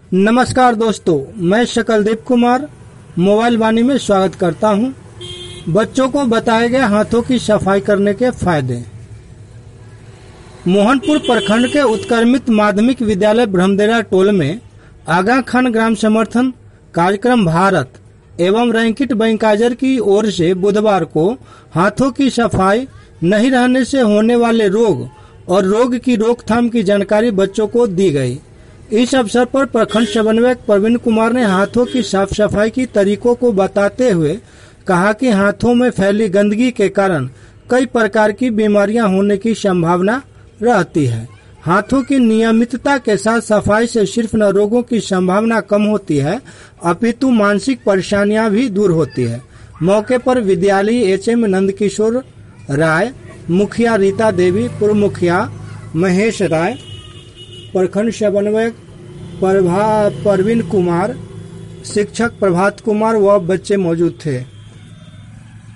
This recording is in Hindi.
नमस्कार दोस्तों, मैं शकलदीप कुमार मोबाइल वाणी में स्वागत करता हूं। बच्चों को बताए गए हाथों की सफाई करने के फायदे। मोहनपुर प्रखंड के उत्क्रमित माध्यमिक विद्यालय ब्रह्मदेरा टोल में आगा खान ग्राम समर्थन कार्यक्रम भारत एवं रैंकिट बैंकाइजर की ओर से बुधवार को हाथों की सफाई नहीं रहने से होने वाले रोग और रोग की रोकथाम की जानकारी बच्चों को दी गई। इस अवसर पर प्रखंड समन्वयक प्रवीण कुमार ने हाथों की साफ सफाई की तरीकों को बताते हुए कहा कि हाथों में फैली गंदगी के कारण कई प्रकार की बीमारियां होने की संभावना रहती है। हाथों की नियमितता के साथ सफाई से सिर्फ न रोगों की संभावना कम होती है अपितु मानसिक परेशानियां भी दूर होती है। मौके पर विद्यालय HM नंदकिशोर राय, मुखिया रीता देवी, पूर्व मुखिया महेश राय, प्रखंड समन्वयक प्रवीण कुमार, शिक्षक प्रभात कुमार व बच्चे मौजूद थे।